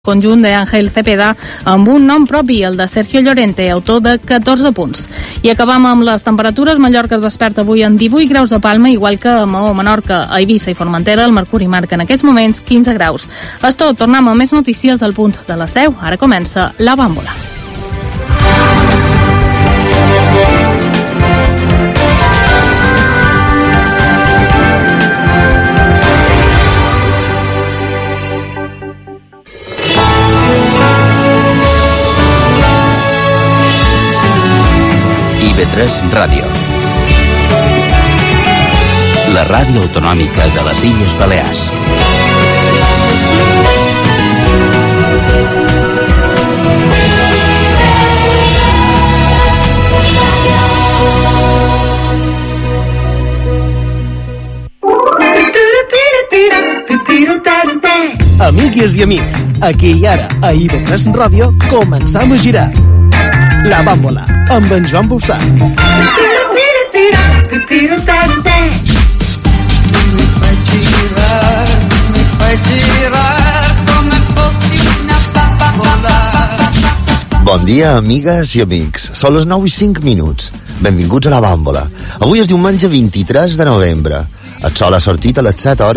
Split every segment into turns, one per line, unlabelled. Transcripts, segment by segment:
conjunt d'Àngel Cepeda amb un nom propi, el de Sergio Llorente, autor de 14 punts. I acabam amb les temperatures. Mallorca es desperta avui en 18 graus de Palma, igual que a Maó, Menorca, a Eivissa i Formentera. El mercuri marca en aquests moments 15 graus. És tot, tornem amb més notícies al punt de les 10. Ara comença La Bàmbola.
IB3 Ràdio, la ràdio autonòmica de les Illes Balears.
Amigues i amics, aquí i ara, a IB3 Ràdio, començam a girar. La Bàmbola, amb en Joan Bufsà.
Bon dia, amigues i amics. Són les 9:05. Benvinguts a La Bàmbola. Avui és diumenge 23 de novembre. El sol ha sortit a les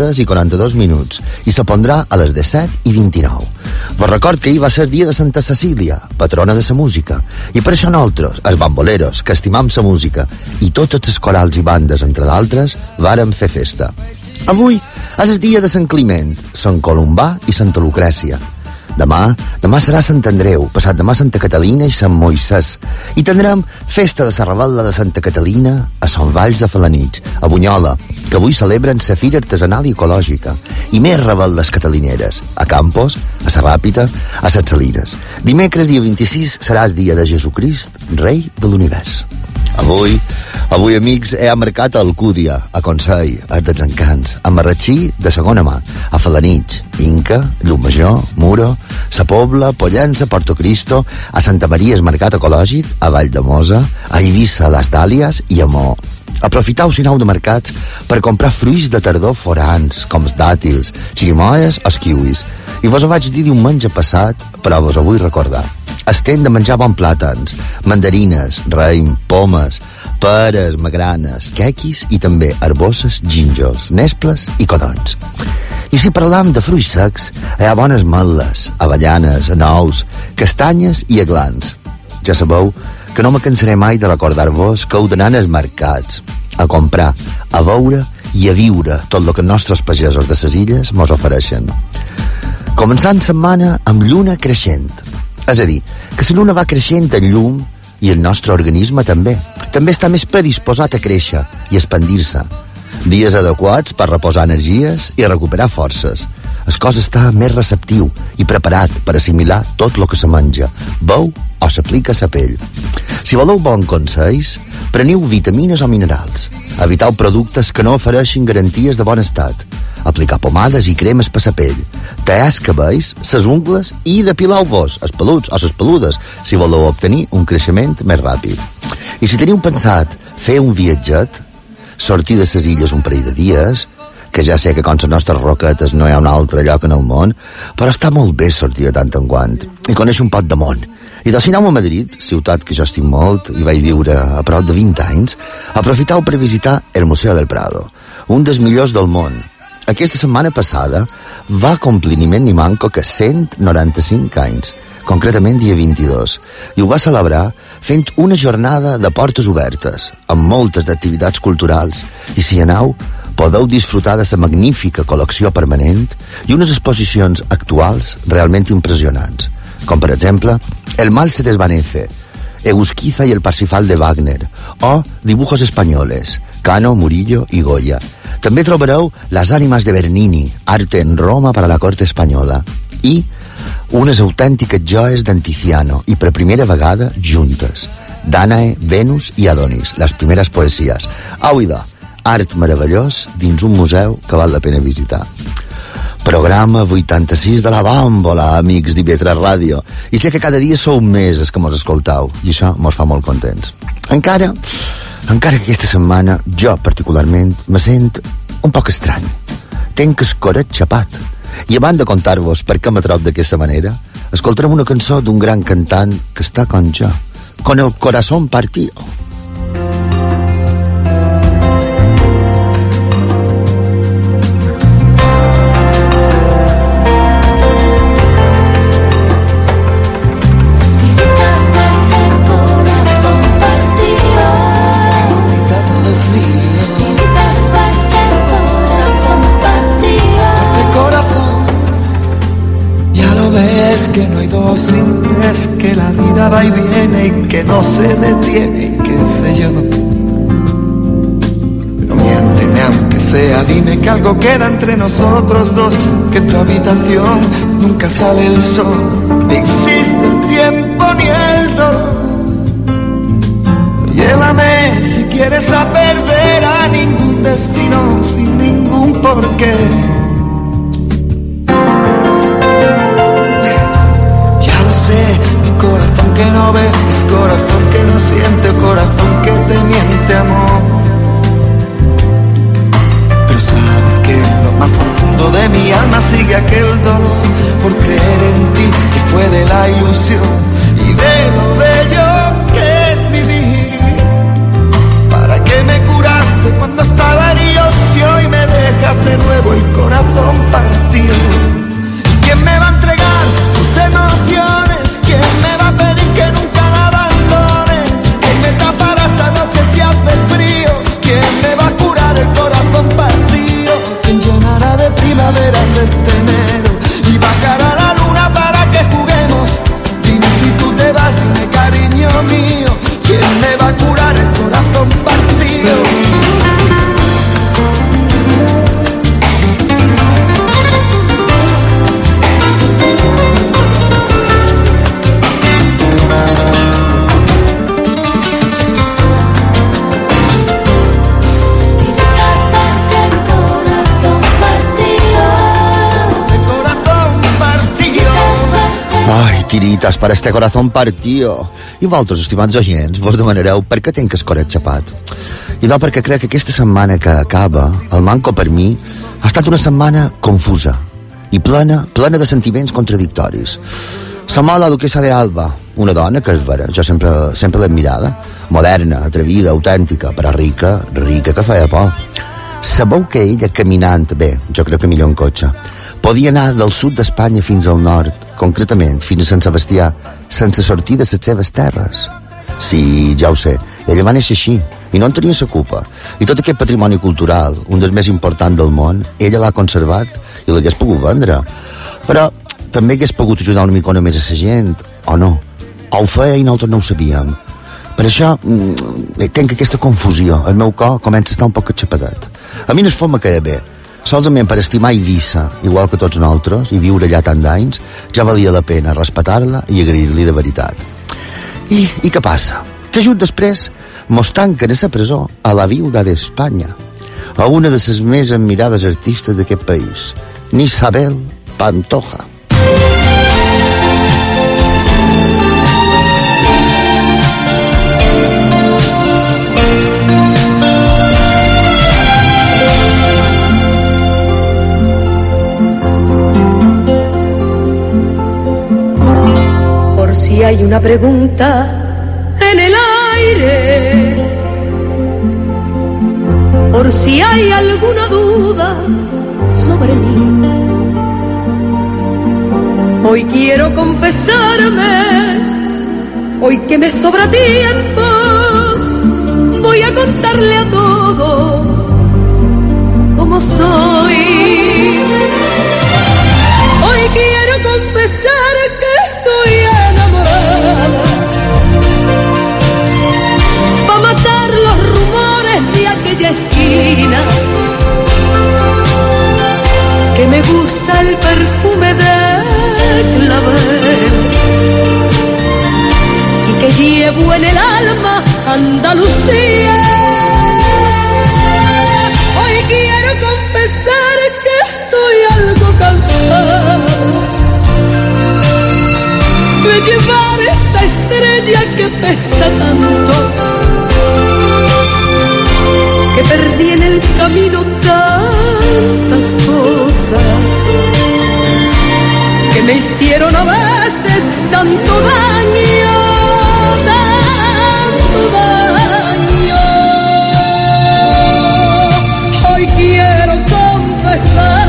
7:42 i se pondrà a les 17:29. Vos record que ahir va ser dia de Santa Cecília, patrona de la música, i per això nosaltres, els bamboleros, que estimam la música, i totes les corals i bandes, entre d'altres, vàrem fer festa. Avui és el dia de Sant Climent, Sant Columbà i Santa Lucrècia. Demà serà Sant Andreu, passat demà Santa Catalina i Sant Moisès. I tindrem festa de la Revetlla de Santa Catalina a Sant Valls de Felanitx, a Bunyola, que avui celebren la Fira Artesanal i Ecològica, i més revetles catalineres, a Campos, a la Ràpita, a les Salines. Dimecres, dia 26, serà el dia de Jesucrist, rei de l'univers. Avui, amics, he marcat a Alcúdia, a Consell, a Els Encants, a Marratxí, de segona mà, a Felanitx, Inca, Llucmajor, Muro, Sa Pobla, Pollença, Porto Cristo, a Santa Maria, el Mercat Ecològic, a Valldemosa, a Eivissa, a les Dàlies i a Maó. Aprofiteu si aneu de mercats per comprar fruits de tardor forans, com els dàtils, xirimoies o els kiwis. I vos ho vaig dir diumenge passat, però vos ho vull recordar. Estem de menjar bons plàtans, mandarines, raïm, pomes, peres, magranes, quequis i també arbosses, gínjols, nesples i codonys. I si parlam de fruits secs, hi ha bones meles, avellanes, nous, castanyes i aglans. Ja sabeu que no me cansaré mai de recordar-vos que heu d'anar als mercats, a comprar, a veure i a viure tot el que els nostres pagesos de les illes mos ofereixen. Començant setmana amb lluna creixent. És a dir, que la lluna va creixent en llum i el nostre organisme també. També està més predisposat a créixer i expandir-se. Dies adequats per reposar energies i recuperar forces. El cos està més receptiu i preparat per assimilar tot el que se menja, beu o s'aplica a la pell. Si voleu bons consells, preniu vitamines o minerals. Eviteu productes que no ofereixin garanties de bon estat. Aplicar pomades i cremes per la pell. Tallar els cabells, les ungles i depileu-vos, els peluts o les peludes, si voleu obtenir un creixement més ràpid. I si teniu pensat fer un viatget, sortir de les illes un parell de dies, que ja sé que com les nostres roquetes no hi ha un altre lloc en el món, però està molt bé sortir de tant en quant i conèixer un poc de món. I si aneu a Madrid, ciutat que jo estic molt i vaig viure a prop de 20 anys, aprofiteu per visitar el Museu del Prado, un dels millors del món. Aquesta setmana passada va complir ni més ni manco que 195 anys, concretament dia 22, i ho va celebrar fent una jornada de portes obertes, amb moltes activitats culturals, i si aneu, podeu disfrutar de la magnífica col·lecció permanent i unes exposicions actuals realment impressionants, com per exemple El mal se desvanece, Egusquiza y el Parsifal de Wagner, o Dibujos españoles, Cano, Murillo i Goya. També trobareu Las ànimas de Bernini, arte en Roma para la corte espanyola, i unes autèntiques joies d'en Tiziano, i per primera vegada juntes, Dànae, Venus i Adonis, les primeres poesies. Au idò, art meravellós dins un museu que val la pena visitar. Programa 86 de La Bàmbola, amics d'IB3 Ràdio. I sé que cada dia sou més els que mos escoltau, i això mos fa molt contents. Encara que aquesta setmana, jo particularment, me sent un poc estrany. Tenc el coret xapat I abans de contar-vos per què me trob d'aquesta manera, escoltarem una cançó d'un gran cantant que està con jo, con el corazón partido.
Que no hay dos sin tres, que la vida va y viene y que no se detiene, y qué sé yo. Pero miénteme aunque sea, dime que algo queda entre nosotros dos, que en tu habitación nunca sale el sol, ni existe el tiempo ni el dolor. Llévame si quieres a perder a ningún destino, sin ningún porqué. Mi corazón que no ve es corazón que no siente, corazón que te miente, amor. Pero sabes que en lo más profundo de mi alma sigue aquel dolor por creer en ti, que fue de la ilusión y de lo bello que es vivir. ¿Para qué me curaste cuando estaba herido si hoy me dejas de nuevo el corazón partido? ¿Quién me va a entregar sus emociones? ¿Quién me va a pedir que nunca la abandone? ¿Quién me tapará esta noche si hace frío? ¿Quién me va a curar el corazón partido? ¿Quién llenará de primaveras este enero y bajará la luna para que juguemos? Dime si tú te vas, dime cariño mío, ¿quién me va a curar el corazón partido?
Ai, tirites per este corazón partido. I vosaltres, estimats oients, vos demanareu per què tinc el coret xapat. I perquè crec que aquesta setmana que acaba, el manco per mi, ha estat una setmana confusa i plena de sentiments contradictoris. Se mola la duquesa de Alba, una dona que és vera, jo sempre l'he admirada, moderna, atrevida, autèntica, però rica que feia por. Sabeu que ella caminant bé, jo crec que millor en cotxe, podia anar del sud d'Espanya fins al nord, concretament fins a Sant Sebastià, sense sortir de les seves terres. Sí, ja ho sé, ella va néixer així, i no en tenia la culpa. I tot aquest patrimoni cultural, un dels més importants del món, ella l'ha conservat i l'hagués pogut vendre. Però també hagués pogut ajudar una micona més a la gent, o no. O ho feia i nosaltres no ho sabíem. Per això tinc aquesta confusió. El meu cor comença a estar un poc xapadet. A mi no es me queda bé. Solament per estimar Eivissa, igual que tots nosaltres, i viure allà tant d'anys, ja valia la pena respectar-la i agrair-li de veritat. I què passa? Que just després mos tanquen a la presó a la viuda d'Espanya, a una de les més admirades artistes d'aquest país, Isabel Pantoja.
Si hay una pregunta en el aire, por si hay alguna duda sobre mí, hoy quiero confesarme, hoy que me sobra tiempo, voy a contarle a todos cómo soy. Hoy quiero confesar que estoy pa' matar los rumores de aquella esquina, que me gusta el perfume de claveles y que llevo en el alma Andalucía. Hoy quiero confesar que estoy algo cansada de llevar esta estrella que pesa tanto, que perdí en el camino tantas cosas me hicieron a veces tanto daño, tanto daño. Hoy quiero confesar.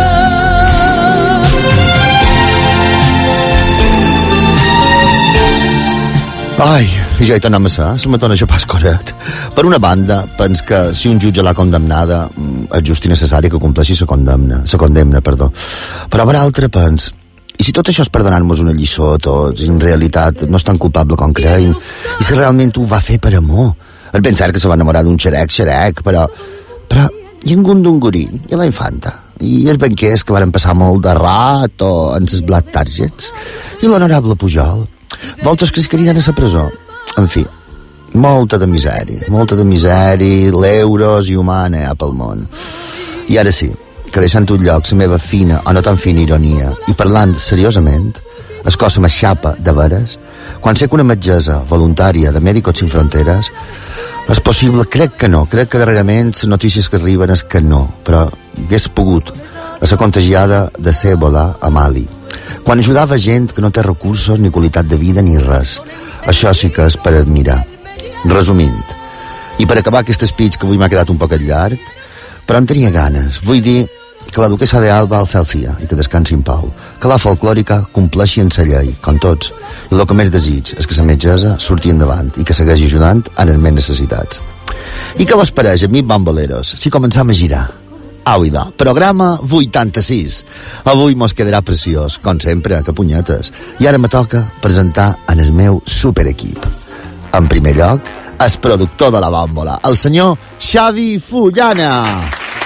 Ai, i ja hi tornem a ser, se me dona això pas coret. Per una banda, pens que si un jutge l'ha condemnada, és just i necessari que compleixi sa condemna, Però per altra, pens, i si tot això és per donar-nos una lliçó a tots, i en realitat no és tan culpable com creiem, i si realment ho va fer per amor? És ben cert que se va enamorar d'un xerec, però i en Gundungurí, i la infanta, i els banquers que van passar molt de rato en ses Black Targets, i l'honorable Pujol. Voltes que es querien a la presó. En fi, molta de misèria, l'euros i humana hi ha pel món. I ara sí, que deixant un lloc la meva fina o no tan fina ironia i parlant seriosament, es cosa m'aixapa de veres, quan sé que una metgessa voluntària de Médicos Sin Fronteras és possible, crec que darrerament les notícies que arriben és que no, però hagués pogut a ser contagiada de Ebola a Mali, quan ajudava gent que no té recursos ni qualitat de vida ni res. Això sí que és per admirar. Resumint, i per acabar aquest speech que avui m'ha quedat un poquet llarg, però em tenia ganes, vull dir que la duquessa d'Alba al cel sia i que descansi en pau, que la folclòrica compleixi en sa llei, com tots, i el que més desig és que la metgessa surti endavant i que segueixi ajudant en els més necessitats. I què vos pareix, amics bamboleros, si començam a girar? Au, idò, programa 86. Avui mos quedarà preciós, com sempre, que punyetes. I ara me toca presentar en el meu superequip. En primer lloc, el productor de la bàmbola, el senyor Xavi Fullana.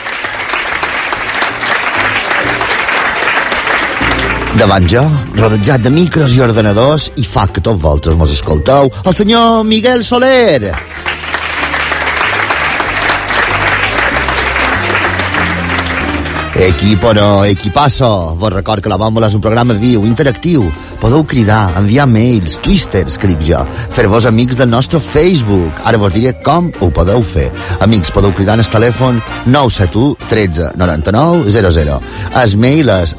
Davant jo, rodejat de micros i ordenadors, i fa que tots vosaltres mos escolteu, el senyor Miguel Soler. Equipo no, equipasso. Vos record que la Bàmbola és un programa viu, interactiu. Podeu cridar, enviar mails, twisters, que dic jo, fer-vos amics del nostre Facebook. Ara vos diré com ho podeu fer. Amics, podeu cridar en el telèfon 971 13 99 00. El mail és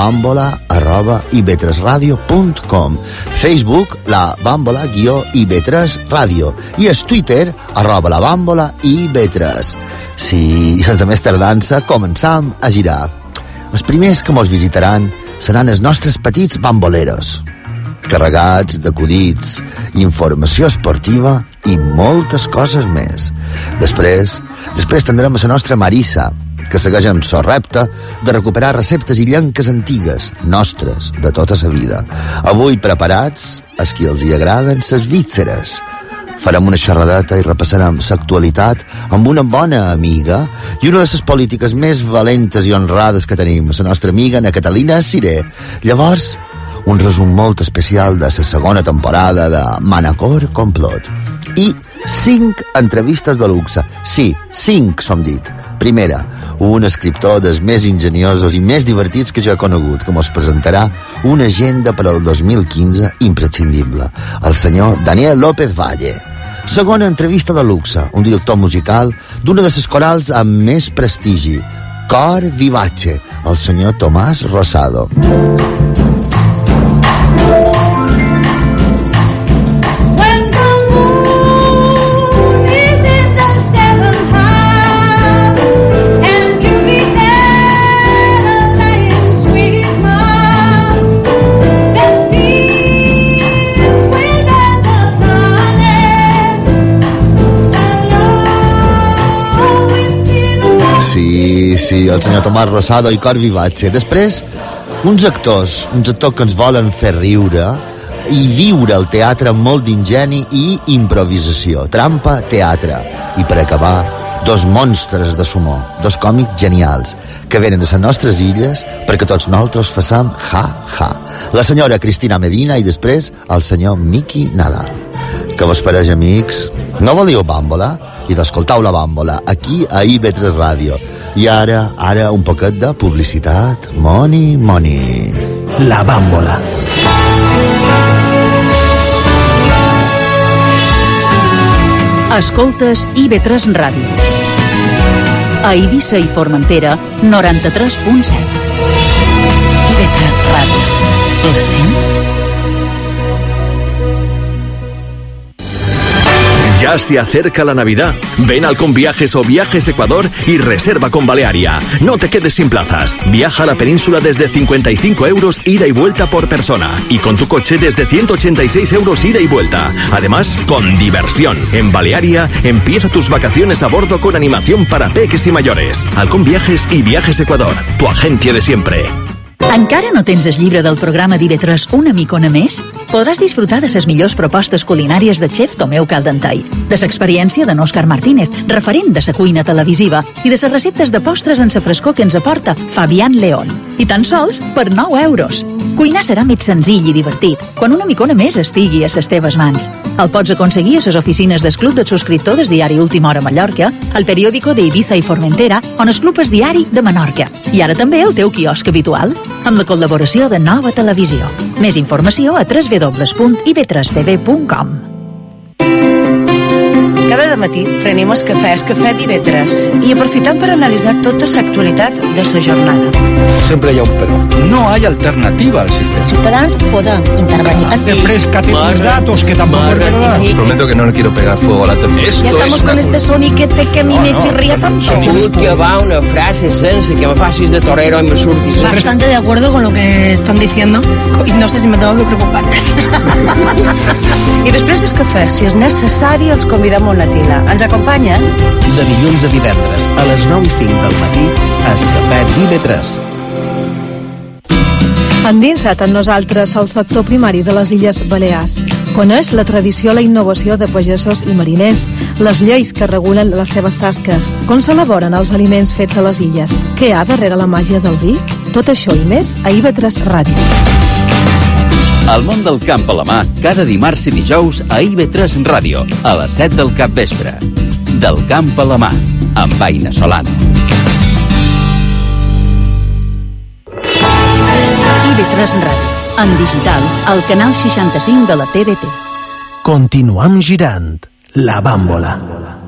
labambola@ib3radio.com. Facebook, la Bàmbola _ib3 radio. I el Twitter, @labambola ib3. Sí, sense més tardança, començam a girar. Els primers que mos visitaran seran els nostres petits bamboleros, carregats d'acudits, informació esportiva i moltes coses més. Després tindrem a la nostra Marissa, que segueix amb el repte de recuperar receptes illenques antigues, nostres, de tota la vida. Avui preparats, els qui els hi agraden ses vítseres. Farem una xerradeta i repassarem l'actualitat amb una bona amiga i una de les polítiques més valentes i honrades que tenim, la nostra amiga Ana Catalina Siré. Llavors, un resum molt especial de la segona temporada de Manacor Complot. I 5 entrevistes de luxe. Sí, 5, som dit. Primera, un escriptor dels més enginyosos i més divertits que jo he conegut, que mos presentarà una agenda per al 2015 imprescindible, el senyor Daniel López Valle. Segona entrevista de luxe, un director musical d'una de les corals amb més prestigi, Cor Vivace, el senyor Tomàs Rosado. Sí, el senyor Tomàs Rosado i Cor Vivace. Després, uns actors que ens volen fer riure i viure el teatre amb molt d'ingeni i improvisació. Trampa teatre. I per acabar, 2 monstres de sumó, 2 còmics genials, que venen a les nostres illes perquè tots nosaltres façam ha-ha. La senyora Cristina Medina i després el senyor Miqui Nadal. Què vos pareix, amics? No volíeu bàmbola? I d'escoltau la bàmbola aquí a IB3 Ràdio. I ara un poquet de publicitat. Money.
La bàmbola.
Escoltes IB3 Ràdio. A Eivissa i Formentera, 93.7. IB3 Ràdio. La sents?
Ya se acerca la Navidad. Ven al Conviajes o Viajes Ecuador y reserva con Balearia. No te quedes sin plazas. Viaja a la península desde 55 euros ida y vuelta por persona. Y con tu coche desde 186 euros ida y vuelta. Además, con diversión. En Balearia, empieza tus vacaciones a bordo con animación para peques y mayores. Al Conviajes y Viajes Ecuador. Tu agencia de siempre.
Encara no tens el llibre del programa d'IV3 Una micona més? Podràs disfrutar de les millors propostes culinàries de xef Tomeu Caldentei, de l'experiència d'en Òscar Martínez, referent de la cuina televisiva, i de les receptes de postres en la frescor que ens aporta Fabián León. I tan sols per 9 euros. Cuinar serà més senzill i divertit quan Una micona més estigui a les teves mans. El pots aconseguir a les oficines del Club de Subscriptor del diari Última Hora Mallorca, al periòdico d'Ibiza i Formentera o en el Club El Diari de Menorca. I ara també el teu quiosc habitual, amb la col·laboració de Nova Televisió. Més informació a www.ib3tv.com.
Cada dematí prenem el cafè d'IV3 i aprofitem per analitzar tota l'actualitat de la jornada.
Siempre hay un pero. No hay alternativa al sistema.
Ciutadans podem intervenir.
Refrescate tus datos, que tampoco es verdad. Prometo que no le quiero pegar fuego a la televisión.
Ya estamos con este soniquete que a mí me chirría tanto.
Que va una frase sense que me facis de torero y me surtis.
Bastante de acuerdo con lo que están diciendo y no sé si me tengo que preocupar.
I després del cafè, si és necessari, els convidem a una tila. Ens acompanyen?
De dilluns a divendres, a les 9:05 del matí, es Cafè d'IV3.
Endinsa't en nosaltres al sector primari de les Illes Balears. Coneix la tradició, la innovació de pagesos i mariners, les lleis que regulen les seves tasques, com s'elaboren els aliments fets a les illes, què hi ha darrere la màgia del vi? Tot això i més a IV3 Ràdio.
El món del camp a la mà, cada dimarts i dijous a IV3 Ràdio, a les 7 del capvespre. Del camp a la mà, amb Aina Solano.
IV3 Ràdio, en digital, al canal 65 de la TDT.
Continuam girant la bàmbola.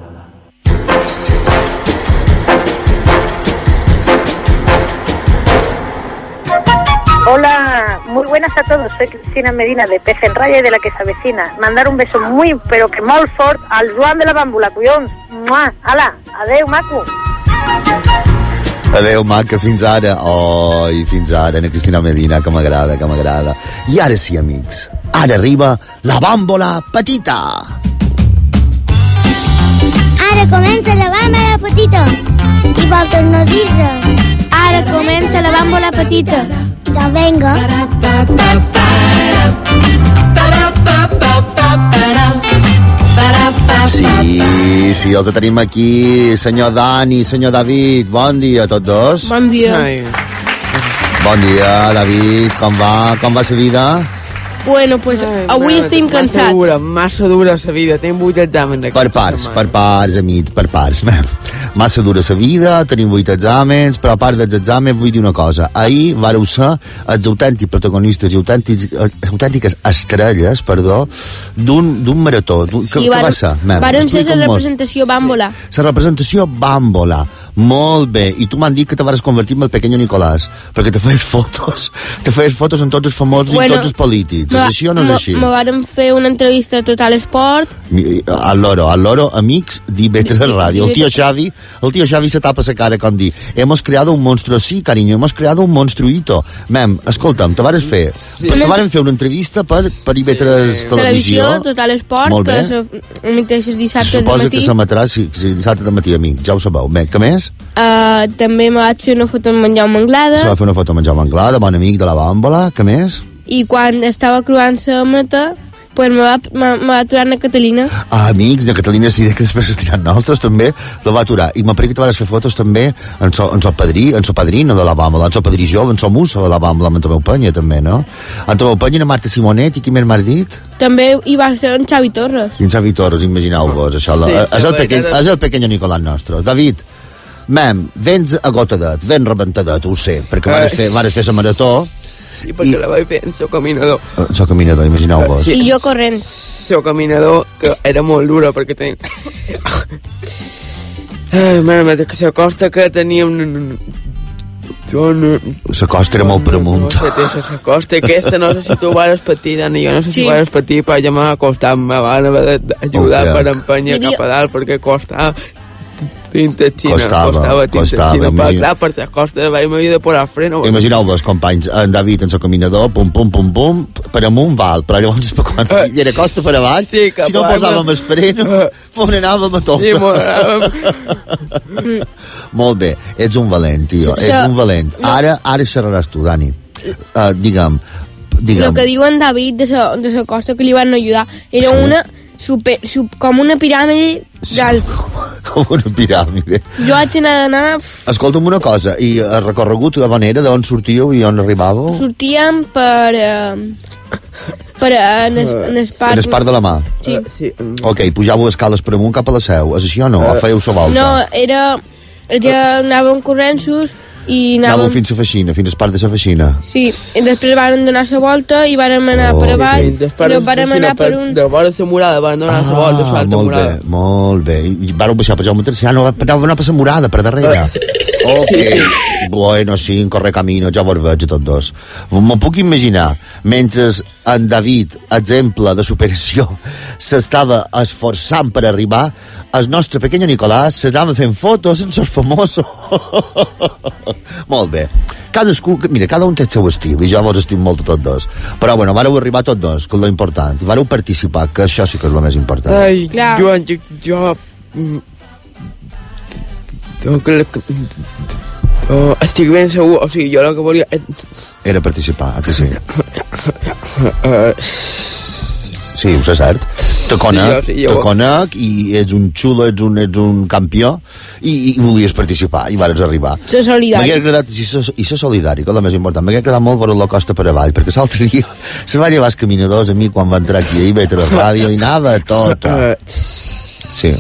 Hola, muy buenas a todos. Soy Cristina Medina de Pez en Raya y de la que se avecina. Mandar un beso muy, pero que molt fort al Joan de la Bàmbola, collons. Mua, ala, adeu, maco.
Adeu, maca, fins ara. Oh, i fins ara, Ana Cristina Medina, que m'agrada, que m'agrada. I ara sí, amics, ara arriba la bàmbola petita.
Ara comença la bàmbola petita. I vosaltres no dir res. Ara comença la bàmbola petita. Que venga.
Sí, els tenim aquí. Senyor Dani, senyor David, bon dia a tots dos.
Bon dia.
Bon dia, David, com va la vida?
Bueno, pues avui estem cansats.
Massa dura la vida, tenim 8 exàmens.
Per parts, amics, per parts. Massa dura la vida, tenim 8 exàmens, però a part dels exàmens vull dir una cosa. Ahir vareu ser els autèntics protagonistes i autèntiques estrelles, d'un marató. Què va ser?
Vàrem ser la representació bàmbola.
La representació bàmbola. Molt bé. I tu m'han dit que te vas convertir en el pequeño Nicolás, perquè te feies fotos amb tots els famosos i tots els polítics. És així o no és així?
Me vàrem fer una entrevista a Total Esport.
Al loro, amics d'IV3 Ràdio. El tio Xavi se tapa la cara com dir, hemos creado un monstruo, sí, cariño, hemos creado un monstruito. Escolta'm, te varen fer una entrevista per IV3 Televisió.
Total Esport, que s'emiteix dissabtes de matí.
Suposa que s'emetrà dissabte de matí, amic, ja ho sabeu. Bé, què més?
També me vaig fer una foto amb en Jaume Anglada.
Se va fer una foto amb en Jaume Anglada, bon amic de la bàmbola. Què més?
I quan estava creuant la meta, pues me va aturar na Catalina.
Amics, na Catalina sí que després estirant nosaltres també la va aturar. I m'apareix que te vas fer fotos també en so padrino de la bàmbola, en so padrí jove, en so musso de la bàmbola, amb en Tomeu Penya també, no? En Tomeu Penya, en Marta Simonet, i qui més m'has dit?
També hi va ser en Xavi Torres.
I en Xavi Torres, imagineu-vos, això. És el pequeño Nicolás nostre. David, vens agotadet, vens rebentadet, ho sé, perquè vares fer la marató.
Sí, perquè la vaig fer en so caminador.
So caminador, imagineu-vos.
I jo corrent.
So caminador, que era molt dura, perquè tenia... Mare meva, que la costa que tenia
La costa era molt per amunt.
No sé, la costa aquesta, no sé si tu vas patir, Dani, jo no sé si vas patir, però ja m'ha costat, me van haver d'ajudar per empènyer cap a dalt, perquè costava tinta-xina, costava tinta-xina, però clar, per les costes m'havia de posar freno.
Imagineu-vos, companys, en David en el caminador, pum, pum, pum, pum, per amunt val, però llavors quan hi era costa per avall, si no posàvem el freno, m'on anàvem a tot.
Sí, m'on anàvem.
Molt bé, ets un valent, tio, ets un valent. Ara xerraràs tu, Dani. Digue'm.
El que diu en David de la costa que li van ajudar era una com una piràmide d'alt.
Com una piràmide.
Jo haig d'anar...
Escolta'm una cosa, i el recorregut a on era, d'on sortíeu i on arribàveu?
Sortíem en el parc.
En el parc de la Mà?
Sí.
Ok, pujàveu escales per amunt cap a la Seu, és així o no? O fèieu la volta?
No, anàvem corrents i
anàvem fins a Feixina, fins al parc de la Feixina.
Sí, i després vàrem donar la volta i vàrem anar per avall, però vàrem anar per un...
De vora la murada vàrem donar la volta, l'altra murada.
Molt bé. I vàreu baixar per Jaume III, no, anàvem anar per la murada, per darrere. Ok, bueno, sí, en corre camino, ja vos veig a tots dos. M'ho puc imaginar, mentre en David, exemple de superació, s'estava esforçant per arribar, el nostre pequeño Nicolás s'anava fent fotos amb els famosos. Molt bé. Mira, cada un té el seu estil i jo vos estim molt a tots dos, però bueno, vareu arribar tots dos, que és lo important, vareu participar, que això sí que és lo més important.
Ai, jo estic ben segur, o sigui, jo el que volia
era participar, a que sí? Sí, ho sé cert. Te conec i ets un xulo, ets un campió i volies participar i vares arribar.
Ser solidari.
M'hauria agradat, i ser solidari, que és el més important. M'hauria agradat molt veure la costa per avall, perquè l'altre dia se va llevar els caminadors a mi quan va entrar aquí a IB3 Ràdio i anava tota. Sí.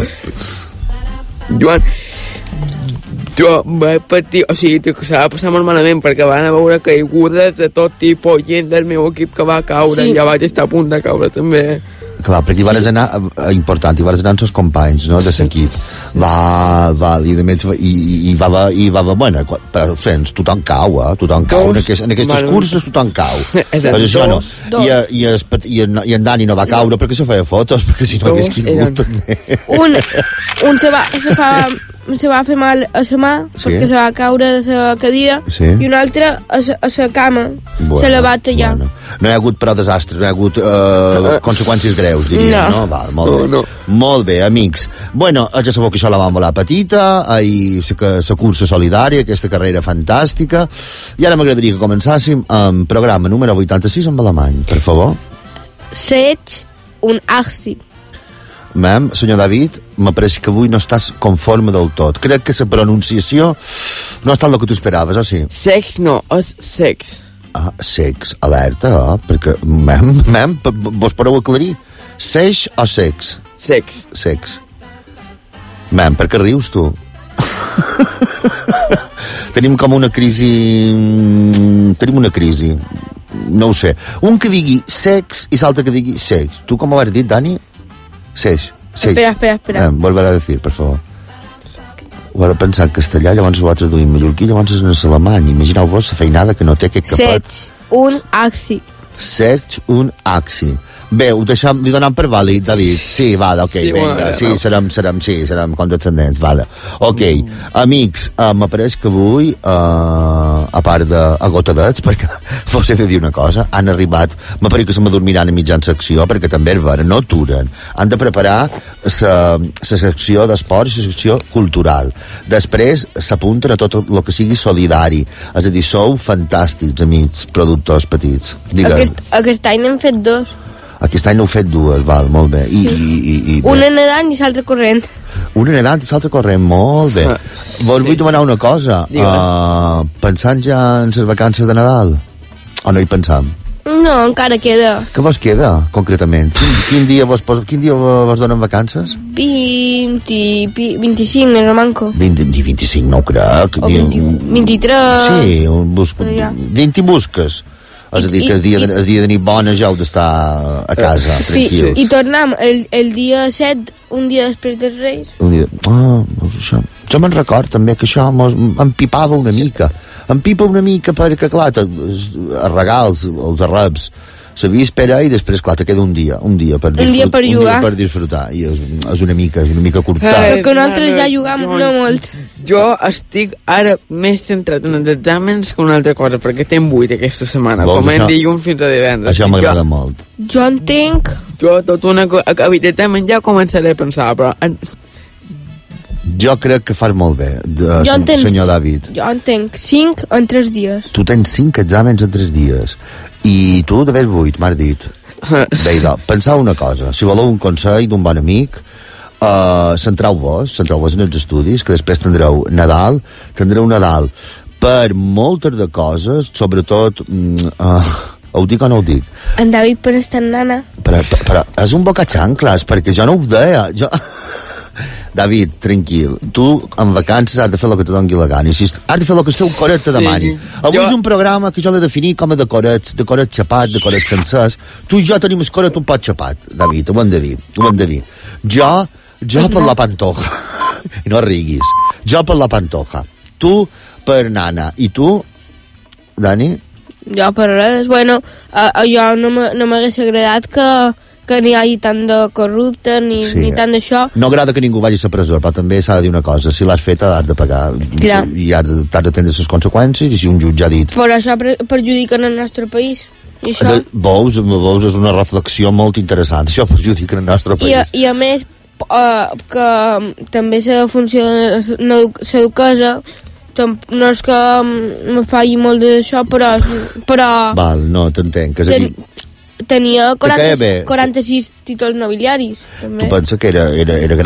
Joan, jo vaig patir, o sigui, se va passar molt malament perquè van a veure caigudes de tot tipus, gent del meu equip que va caure, i ja vaig estar a punt de caure també.
Clar, perquè hi vas anar, important, hi vas anar amb els companys, no?, de l'equip. I a més, i va haver, bueno, però sents, tothom cau, en aquestes curses tothom cau. Però això no. I en Dani no va caure perquè se feia fotos, perquè si no hagués caigut també.
Un se va fer mal a la mà perquè se va caure de la cadira i un altre a la cama se la va tallar.
No hi ha hagut però desastres, no hi ha hagut conseqüències greus, diria, no? Val, molt bé. Molt bé, amics. Bueno, ja sabeu que això la vam volar petita, i la cursa solidària, aquesta carrera fantàstica, i ara m'agradaria que començàssim amb programa número 86 en alemany, per favor.
Sech un Achsi.
Mem, senyor David, m'apareix que avui no estàs conforme del tot. Crec que la pronunciació no ha estat el que tu esperaves, o sí?
Sex no, és sex.
Ah, sex, alerta, perquè, vos podeu aclarir? Sex o sex? Sex. Mem, per què rius, tu? Tenim com una crisi... No ho sé. Un que digui sex i l'altre que digui sex. Tu com ho has dit, Dani? Sex.
Espera.
Volver a decir, per favor. Ho ha de pensar en castellà, llavors ho ha traduït en mallorquí, llavors és en alemany. Imagineu-vos la feinada que no té aquest capet. Sex un Axi. Bé, ho deixem, li donem per vàlid, David. Sí, vale, ok, sí, vinga. Sí, serem condescendents, vale. Ok, amics, m'apareix que avui, a part d'agotadets, perquè vos he de dir una cosa, han arribat, m'apareix que se m'adormiran a mitjan secció, perquè també és vera, no aturen. Han de preparar la secció d'esports i la secció cultural. Després s'apunten a tot el que sigui solidari. És a dir, sou fantàstics, amics, productors petits. Digues.
Aquest any n'hem fet dos.
Aquest any n'heu fet dues, val, molt bé.
Una nedant i l'altra corrent.
Una nedant i l'altra corrent, molt bé. Vos vull demanar una cosa. Pensant ja en les vacances de Nadal? O no hi pensam?
No, encara queda.
Què vos queda, concretament? Quin dia vos donen vacances?
25, no manco.
25 no ho crec.
O 23.
Sí, 20 busques. És a dir, que el dia de nit bona ja heu d'estar a casa, tranquils.
I tornem el dia 7, un dia després dels Reis.
Jo me'n record també que això empipava una mica. em pipa una mica perquè, clar, els regals, els arreps, la víspera i després, clar, te queda un dia per jugar, per disfrutar, i és una mica curtat.
Que nosaltres ja jugam no molt.
Jo estic ara més centrat en els exàmens que una altra cosa, perquè tinc 8 aquesta setmana, com dilluns fins a divendres.
Això m'agrada molt.
Jo entenc...
Jo tot una cosa, evidentment ja començaré a pensar, però...
Jo crec que fas molt bé, senyor David.
Jo entenc 5 en 3 dies.
Tu tens 5 exàmens en 3 dies. I tu de ves 8, m'has dit. Bé, penseu una cosa. Si voleu un consell d'un bon amic, centreu-vos en els estudis, que després tindreu Nadal per moltes de coses, sobretot... ho dic o no ho dic?
En David per estar nana.
Però és un bocachancles, perquè jo no ho deia. David, tranquil, tu en vacances has de fer el que te doni la gana, has de fer el que el seu coret te demani. Avui és un programa que jo l'he definit com a de corets xapat, de corets sencers. Tu i jo tenim el coret un pot xapat, David, ho hem de dir. Jo per la Pantoja, i no riguis, jo per la Pantoja, tu per nana, i tu, Dani?
Jo per res, bueno, jo no m'hagués agradat que n'hi hagi tant de corrupte ni tant d'això.
No agrada que ningú vagi a la presó, però també s'ha de dir una cosa, si l'has feta has de pagar i has d'atendre les conseqüències, i si un jutge ha dit...
Però això perjudica el nostre país. I això...
Veus, és una reflexió molt interessant, això perjudica el nostre país.
I a més, que també la funció de l'educació no és que me falli molt d'això, però...
Val, no, t'entenc, és a dir...
Tenia 46 títols nobiliaris. També.
Tu pensa que era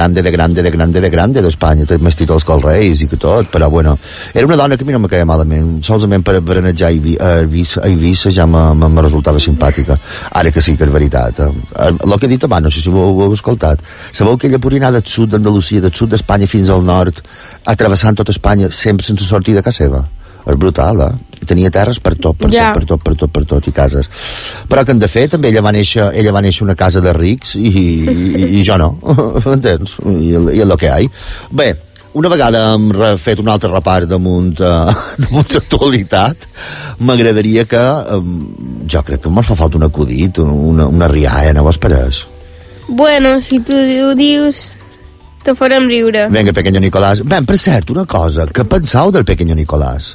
grande d'Espanya, té més títols que els reis i que tot, però bueno, era una dona que a mi no me queia malament, solament per berenejar a Eivissa ja me resultava simpàtica. Ara que sí que és veritat. El que he dit abans, no sé si ho heu escoltat, sabeu que ella podia anar del sud d'Andalusia, del sud d'Espanya fins al nord, atravessant tota Espanya sempre sense sortir de casa seva? És brutal, tenia terres per tot, i cases. Però que, de fet, també ella va néixer una casa de rics i jo no, entens? I és el que hi ha. Bé, una vegada hem fet un altre repart damunt l'actualitat, m'agradaria que, jo crec que m'ha fa falta un acudit, una rialla, no ho esperes?
Bueno, si tu ho dius... te farem riure.
Vinga, Pequeño Nicolás. Ben, per cert, una cosa, què penseu del Pequeño Nicolás?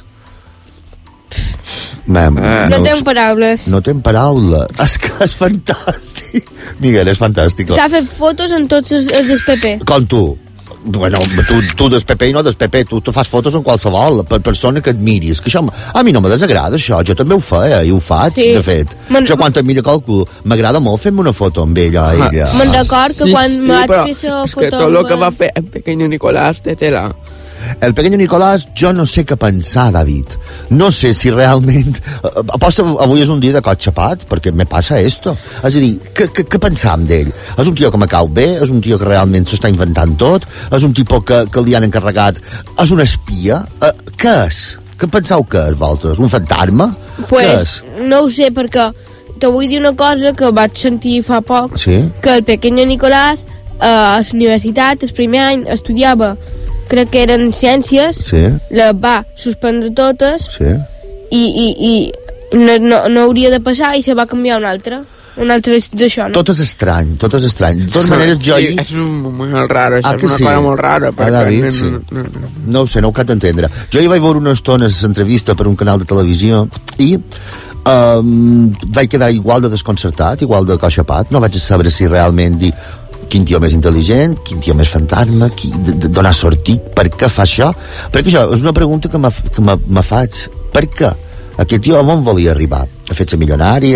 No tenc paraules.
No tenc paraules. És que és fantàstic. Miguel, és fantàstic.
S'ha fet fotos en tots els del PP.
Com tu? Bueno, tu des PP i no des PP, tu fas fotos en qualsevol per persona que admiris, que això a mi no me desagrada això, jo també ho feia i ho faig, de fet. Jo quan t'admira qualcú m'agrada molt fer-me una foto amb ella.
Me'n record que quan vaig fer la foto...
És que tot el que va fer el Pequeño Nicolás té tela.
El Pequeño Nicolás, jo no sé què pensar, David. No sé si realment... Aposta, avui és un dia de cot xapat, perquè me passa esto. És a dir, què pensam d'ell? És un tio que me cau bé? És un tio que realment s'està inventant tot? És un tipus que li han encarregat? És un espia? Què és? Què penseu que és, vosaltres? Un fantasma? Què és?
No ho sé, perquè te vull dir una cosa que vaig sentir fa poc, que el Pequeño Nicolás a la universitat, el primer any, estudiava, crec que eren ciències, les va suspendre totes i no hauria de passar i se va canviar una altra d'això, no?
Tot és estrany. De totes maneres, jo...
És molt raro, això és una cosa molt rara.
David, no ho sé, no ho cal entendre. Jo hi vaig veure una estona l'entrevista per un canal de televisió i vaig quedar igual de desconcertat, igual de coixapat, no vaig saber si realment dir quin tio més intel·ligent, quin tio més fantasma, d'on ha sortit, per què fa això? Perquè això és una pregunta que me faig. Per què? Aquest tio on volia arribar? A fer-se milionari,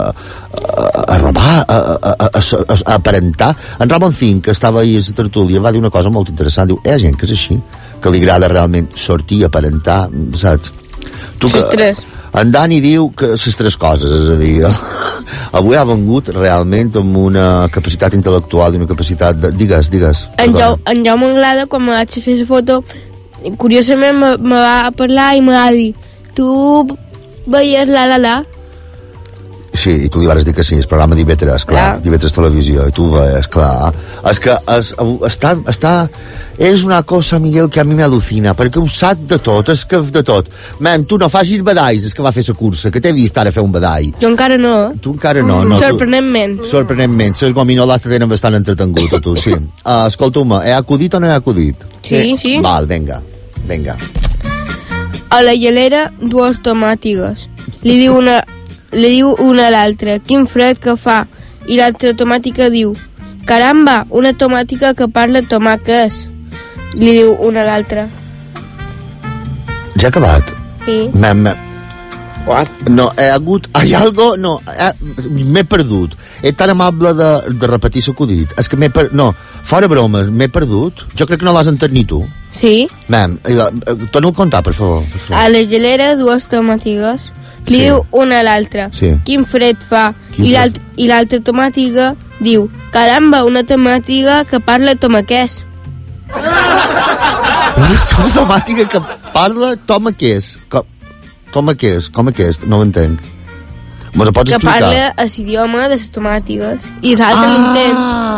a robar, a aparentar? En Ramon Fink, que estava ahir a la tertúlia, va dir una cosa molt interessant. Diu, hi ha gent que és així, que li agrada realment sortir, aparentar, saps? En Dani diu que les tres coses, és a dir, avui ha vengut realment amb una capacitat intel·lectual i una capacitat de... Digues.
En Jaume Anglada, quan me vaig fer la foto, curiosament me va parlar i me va dir, tu veies La La La?
Sí, i tu li vas dir que sí, el programa d'IV3, clar, d'IV3 Televisió, i tu ho veies, clar. És que és una cosa, Miguel, que a mi m'al·lucina, perquè ho sap de tot, és que de tot. Mem, tu no facis badalls, és que va fer la cursa, que t'he vist ara fer un badall.
Jo encara no.
Tu encara no.
Sorprenentment.
Sorprenentment, les gominoles te tenen bastant entretengut, a tu, sí. Escolta-me, he acudit o no he acudit?
Sí.
Val, vinga.
A la hielera, dues tomàtigues. Li diu una a l'altra, quin fred que fa. I l'altra tomàtica diu, caramba, una tomàtica que parla tomàques. Li diu una a l'altra.
Ja ha acabat?
Sí.
No, he hagut... Hay algo? No, m'he perdut. És tan amable de repetir l'acudit. És que no, fora bromes, m'he perdut. Jo crec que no l'has entès ni tu.
Sí.
Torna-ho a contar, per favor.
A la gelera, dues tomàtigues. Li diu una a l'altra, quin fred fa. I l'altra tomàtiga diu, caramba, una tomàtiga que parla tomaquès.
Una tomàtiga que parla tomaquès? Tomaquès, com aquest? No ho entenc. Mos ho pots explicar?
Que parla l'idioma de les tomàtigues. I l'altre l'entén.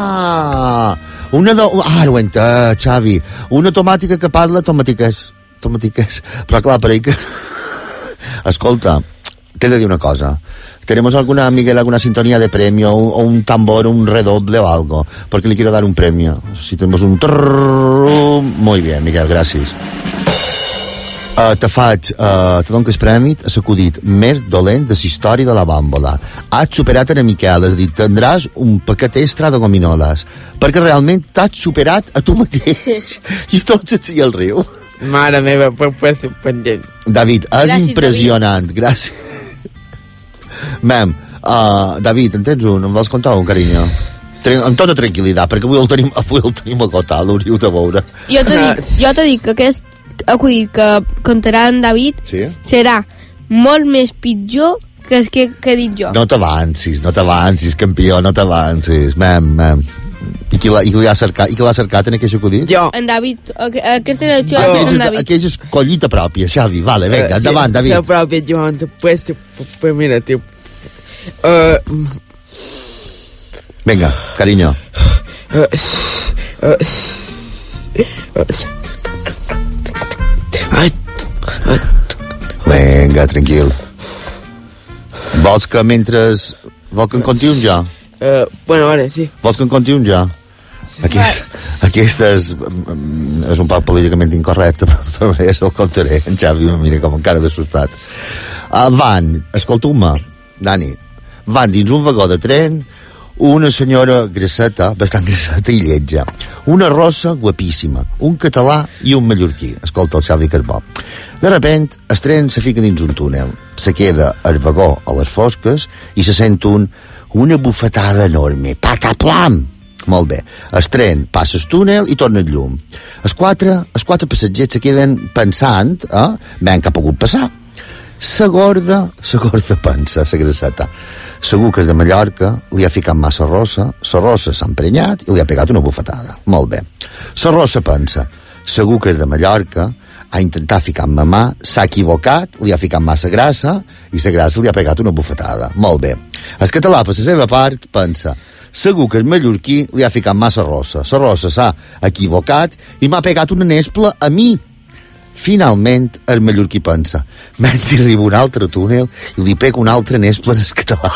Ara ho entenc, Xavi. Una tomàtica que parla tomatiquès. Però clar, per ahí que... Escolta, t'he de dir una cosa. ¿Tenemos Miguel, alguna sintonía de premio o un tambor, un redoble o algo? Porque le quiero dar un premio. Si tenemos un... Muy bien, Miguel, gràcies. Te dono el premi a l'acudit més dolent de la història de la bàmbola. Has superat en Miquel, és a dir, tindràs un paquet extra de gominoles, perquè realment t'has superat a tu mateix. I tots et al riu.
Mare meva, pues pendent.
David, és impressionant. Gràcies. David, en tens un? Em vols contar un, carinyo? Amb tota tranquil·litat, perquè avui el tenim agotat, l'hauríeu de veure.
Jo t'he dit que aquest acudit que contarà en David serà molt més pitjor que el que he dit jo.
No t'avancis, campió, no t'avancis. I qui l'ha cercat en aquest acudit?
Jo.
En David. Aquesta elecció és en David.
Aquella és collita pròpia, Xavi. Vale, vinga, endavant, David.
La pròpia, Joan, pues mira, tio.
Vinga, carinyo. Vinga, tranquil. Vols que en conti un ja?
Bueno, vale, sí.
Vols que en conti un ja? Aquest és un poc políticament incorrecte, però de tota manera el contaré. En Xavi em mira com encara d'assustat. Escolta-me, Dani, van dins un vagó de tren una senyora grasseta, bastant grasseta i lletja, una rossa guapíssima, un català i un mallorquí. Escolta el Xavi Carbó. De repent, el tren se fica dins un túnel, se queda el vagó a les fosques i se sent una bufetada enorme, pataplam. Molt bé, el tren passa el túnel i torna el llum. Els quatre passatgers se queden pensant, ben que ha pogut passar. La gorda pensa, la grasseta, segur que és de Mallorca, li ha ficat massa rossa, la rossa s'ha emprenyat i li ha pegat una bufetada. Molt bé. La rossa pensa, segur que és de Mallorca, ha intentat ficar-me mà, s'ha equivocat, li ha ficat massa grassa i la grassa li ha pegat una bufetada. Molt bé. El català, per la seva part, pensa, segur que el mallorquí li ha ficat massa rossa. La rossa s'ha equivocat i m'ha pegat una nespla a mi. Finalment, el mallorquí pensa, menys si arriba un altre túnel i li pega un altre nespla en el català.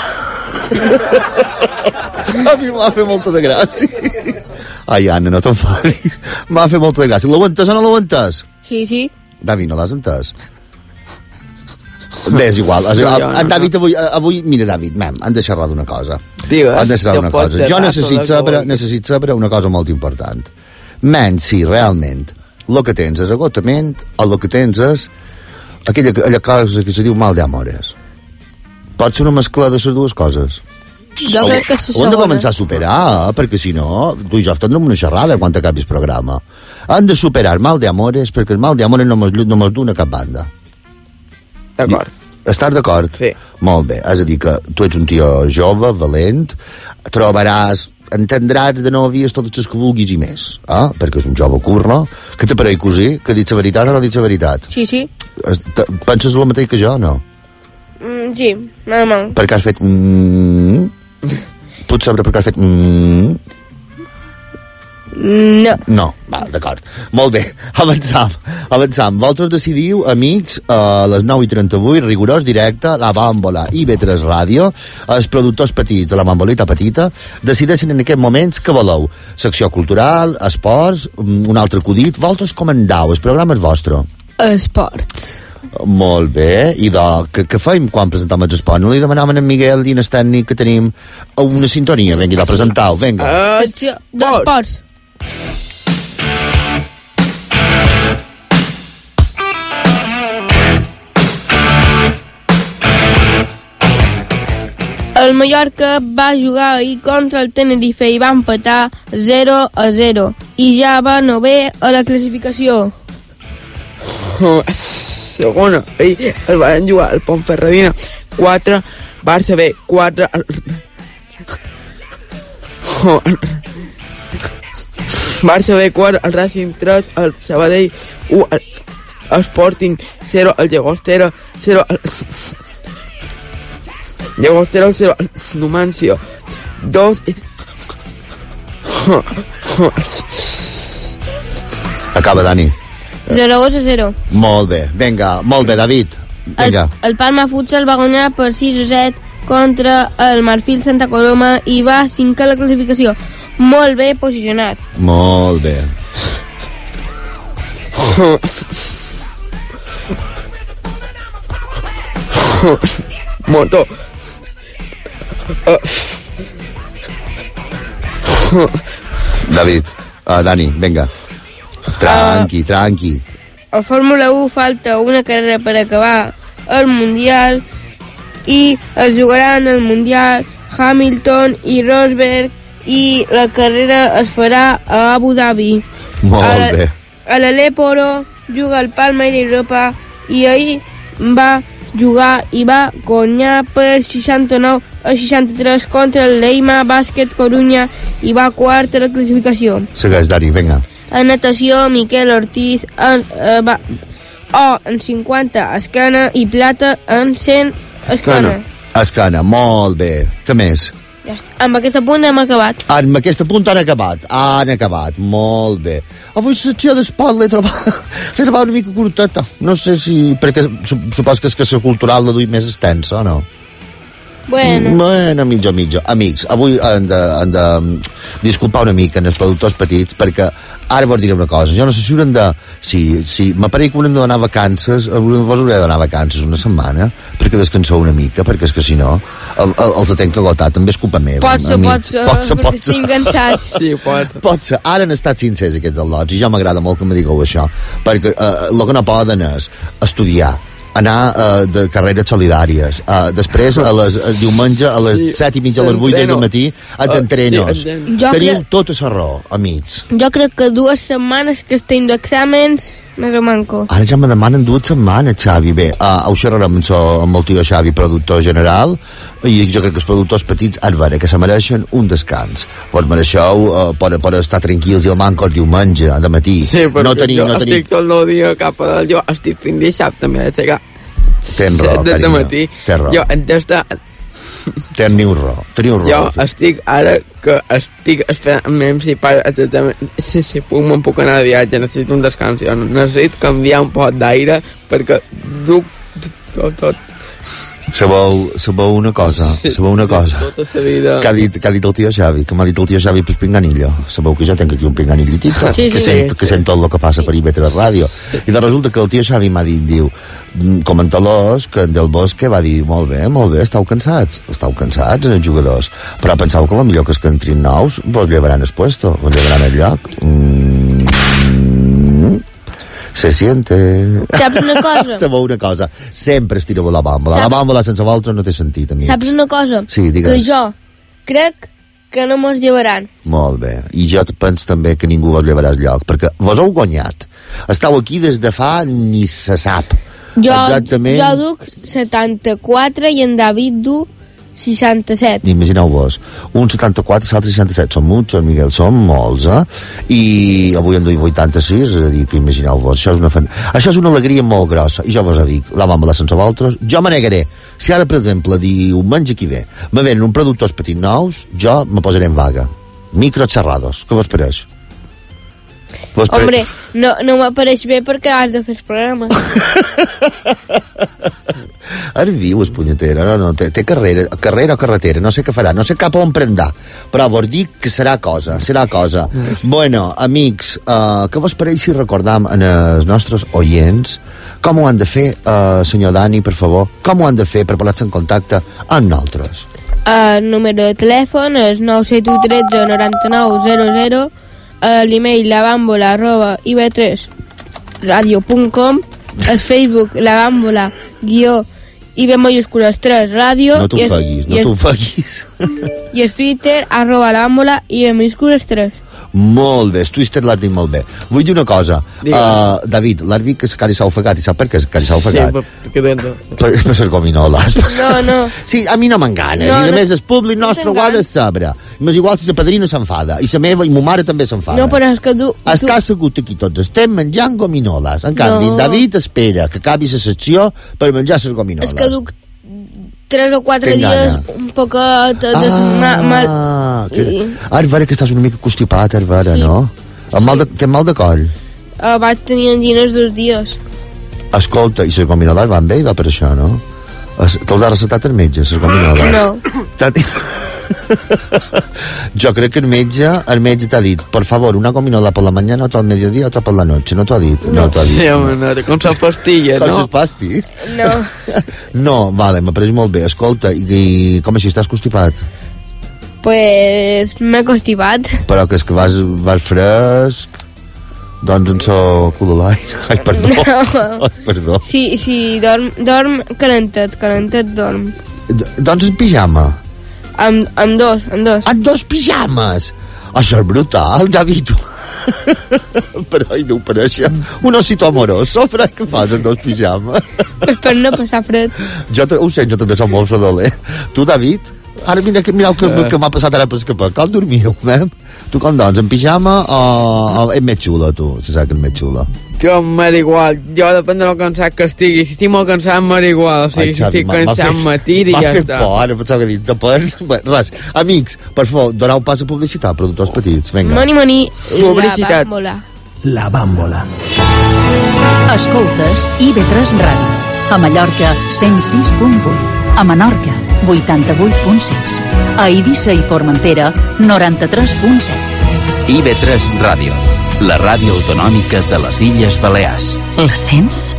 A mi m'ha fet molta de gràcia. Ai, Anna, no t'enfadis. M'ha fet molta de gràcia. L'ho entès o no l'ho entès?
Sí.
David, no l'has entès? Bé, és igual. En David, avui... Mira, David, hem de xerrar d'una cosa. Jo necessit saber una cosa molt important. Menys si realment el que tens és agotament o el que tens és aquella cosa que se diu mal d'amores. Pot ser una mescla de les dues coses.
Jo crec que és la segona.
Ho hem de començar a superar, perquè si no, tu i jo tindrem una xerrada quan acabi el programa. Han de superar mal d'amores, perquè el mal d'amores no mos duna a cap banda.
D'acord.
Estàs d'acord?
Sí.
Molt bé, és a dir que tu ets un tio jove, valent, entendràs de novies totes les que vulguis i més, perquè és un jove curro, que t'apareix cosí, que ha dit la veritat o no ha dit la veritat.
Sí.
Penses el mateix que jo, no?
Sí, normal.
Per què has fet... Puc saber per què has fet...
No.
No, va, d'acord. Molt bé, avançam. Vosaltres decidiu, amics, a les 9:38, rigorós directe, la Bàmbola i IB3 Ràdio, els productors petits de la Bàmbolita Petita, decideixen en aquests moments què voleu. Secció cultural, esports, un altre acudit. Vosaltres comandau, el programa és vostre.
Esports.
Molt bé, i què feim quan presentem els esports? No li demanaven a en Miguel i en el tècnic que tenim una sintonia? Vinga, la presentau, vinga.
Secció d'esports. El Mallorca va jugar ahir contra el Tenerife i va empatar 0-0 i ja va novè a la classificació.
Segona, ahir el van jugar al Ponferradina 4, Barça B 4, Barça B 4, el Racing 3, el Sabadell 1, el Sporting 0, el Llagostera 0, Llagostera 0, el Numancia 2.
Acaba, Dani.
0-0.
Molt bé, vinga, molt bé, David. Vinga.
El Palma Futsal va guanyar per 6-7 contra el Marfil Santa Coloma i va 5 a la classificació. Molt bé posicionat.
Molt bé.
Moto.
David, Dani, vinga. Tranqui.
A Fórmula 1 falta una carrera per acabar el Mundial i es jugaran el Mundial Hamilton i Rosberg i la carrera es farà a Abu Dhabi.
Molt bé.
A l'Aleporo juga el Palma i l'Europa i ahir va jugar i va guanyar per 69-63 contra el Leima Bàsquet Corunya i va quart a la classificació.
Segueix, Dani, vinga.
En natació, Miquel Ortiz en 50 escana i plata en 100 escana.
Escana, molt bé. Què més?
Ja està. Amb aquesta punt hem acabat.
Amb aquesta punt han acabat. Molt bé. Avui la secció d'esport l'he trobat una mica curteta. No sé si... perquè supos que és que la cultural la duim més extensa, o no?
Bueno,
mitja. Amics, avui han de disculpar una mica en els productors petits perquè ara vos diré una cosa. Jo no sé si haurem de... Si m'apareix que haurem de donar vacances, vos hauré de donar vacances una setmana perquè descanseu una mica, perquè és que si no els tenc que agotar. També és culpa meva.
Pot ser, perquè estic cansats.
Sí,
pot ser. Ara han estat sincers aquests al·lots i ja m'agrada molt que me digueu això, perquè el que no poden és estudiar, anar de carreres solidàries, després el diumenge a les 7:30 a les 8 del matí als entrenos. Teniu tota la raó, amics.
Jo crec que 2 setmanes que estem d'exàmens més o manco.
Ara ja me demanen 2 setmanes, Xavi. Bé, ho xerrarem amb el tio Xavi, productor general, i jo crec que els productors petits han de veure que se mereixen un descans. Vos mereixeu per estar tranquils i el manco el diumenge de matí.
Sí, perquè jo estic tot el dia cap a dalt. Jo estic fins dissabte, també he de
tens raó, carinyo.
Jo hem d'estar...
Teniu raó.
Jo estic ara que estic esperant si para me'n puc anar de viatge, necessito un descans, jo necessito canviar un poc d'aire perquè duc tot.
Sabeu una cosa
tota la vida
que ha dit el tio Xavi, que m'ha dit el tio Xavi per pinganillo. Sabeu que jo tenc aquí un pinganillitito que sent tot el que passa per IB3 Ràdio, i de resulta que el tio Xavi m'ha dit, diu, comenta-los que Del Bosque va dir, molt bé, estàu cansats els jugadors, però penseu que potser que es que entrin nous vos llevaran el puesto, vos llevaran el lloc. Se siente.
Saps una cosa?
Sabeu una cosa, sempre estireu la bàmbola. La bàmbola sense vosaltres no té sentit, amics.
Saps una cosa?
Sí, digues.
Que jo crec que no mos llevaran.
Molt bé, i jo penso també que ningú vos llevarà el lloc, perquè vos heu guanyat. Estau aquí des de fa ni se sap.
Jo
exactament.
Jo duc 74 i en David du 67.
Imagineu-vos, un 74 i l'altre 67. Són muchos, Miguel, són molts, I avui en duia 86, és a dir, que imagineu-vos, això és una alegria molt grossa. I jo vos dic, la bambola sense vosaltres, jo me negaré. Si ara, per exemple, diumenge que ve, me venen un productors petits nous, jo me posaré en vaga. Micros cerrados, què vos pareix?
Hombre, no m'apareix bé perquè has de fer el programa.
Ara vius, punyetera, no, té carrera o carretera, no sé què farà, no sé cap on prendrà, però vos dic que serà cosa. Bueno, amics, què vos pareix si recordam als nostres oients com ho han de fer, senyor Dani, per favor, com ho han de fer per posar-se en contacte amb nosaltres?
El número de telèfon és 971 13 9900, l'email labambola@ib3radio.com, el Facebook labambola-ib mayúscules 3 ràdio,
no t'ho faguis
i el Twitter @labambola-ib mayúscules 3.
Molt bé, el Twitter l'has dit molt bé. Vull dir una cosa, David, l'has dit que la cara s'ha ofegat, i sap per què la cara s'ha ofegat?
Sí, perquè dentro.
Per les gominoles.
No.
Sí, a mi no m'enganes, i a més el públic nostre ho ha de saber. M'és igual si la padrina s'enfada, i la meva i ma mare també s'enfada.
No, però és que
Està assegut aquí tots, estem menjant gominoles. En canvi, David espera que acabi la secció per menjar les gominoles.
És que duc 3 o 4 dies un poquet mal.
Ara veure que estàs una mica constipat, sí. No? Tens mal de coll?
Vaig tenir angines 2 dies.
Escolta, i les gominoles van bé, per això, no? Te'ls ha recetat el metge, les gominoles?
No.
Jo crec que el metge t'ha dit, por favor, una gominola por la mañana, otra al mediodía, otra por la noche. No t'ho ha dit?
No t'ho ha dit. Sí, home, no, com les pastilles, no?
Com les pastilles?
No.
No, vale, m'ha pareix molt bé. Escolta, i com així, estàs constipat?
Pues m'he constipat.
Però que és que vas fresc, doncs en so culolaire. Ai, perdó.
No.
Ai, perdó.
Sí, dorm calentet dorm.
Doncs en pijama.
Amb dos.
Amb 2 pijames? Això és brutal, David. Però, i per això, un osito amoroso, però què fas amb 2 pijames?
Per no passar fred.
Jo també soc molt fredoler. Tu, David, ara mireu que m'ha passat ara per escapar. Com dormiu, Tu com doncs, en pijama o ets més xula, tu? Se sap que ets més xula.
Jo m'és igual, jo depèn de lo cansat que estigui. Si estic molt cansat m'és igual, o sigui, si estic cansat m'atiri i ja està.
M'ha fet por, ara pensava que dit, depèn. Res, amics, per favor, doneu pas a publicitat, productors petits, vinga.
Moni,
publicitat.
La Bàmbola.
Escoltes IB3 Ràdio. A Mallorca, 106.8. A Menorca, 88.6. A Eivissa i Formentera, 93.7.
IB3 Ràdio, la ràdio autonòmica de les Illes Balears.
La sents?